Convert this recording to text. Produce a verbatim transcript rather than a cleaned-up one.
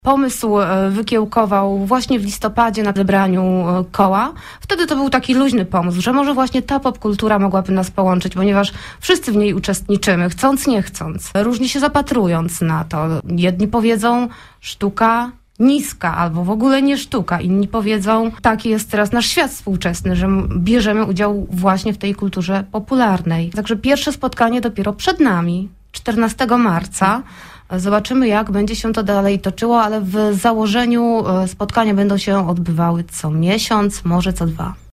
Pomysł wykiełkował właśnie w listopadzie na zebraniu koła. Wtedy to był taki luźny pomysł, że może właśnie ta popkultura mogłaby nas połączyć, ponieważ wszyscy w niej uczestniczymy, chcąc, nie chcąc, różnie się zapatrując na to. Jedni powiedzą sztuka niska albo w ogóle nie sztuka, inni powiedzą taki jest teraz nasz świat współczesny, że bierzemy udział właśnie w tej kulturze popularnej. Także pierwsze spotkanie dopiero przed nami, czternastego marca. Zobaczymy, jak będzie się to dalej toczyło, ale w założeniu spotkania będą się odbywały co miesiąc, może co dwa.